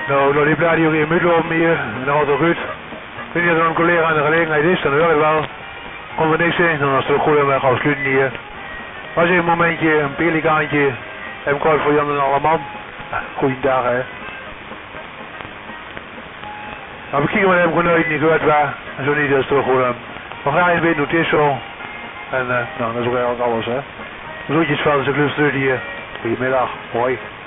Nou, die plaat die ook in Mutlopen hier, en dat gaat ook goed. Ik weet niet of er een collega aan de gelegenheid is, dan wil ik wel. Komt er niks in, dan is het ook goed om weg afsluiten hier. Was een momentje, een pelikaantje, en kort voor Jan en Alleman. Goeiedag hè. Nou, we kijken maar even vanuit, niet gehoord waar, en zo niet, dat is toch goed. We gaan eens weten hoe het is zo. En nou, dat is ook eigenlijk alles hè. Groetjes van de clubstuur hier. Goedemiddag, hoi.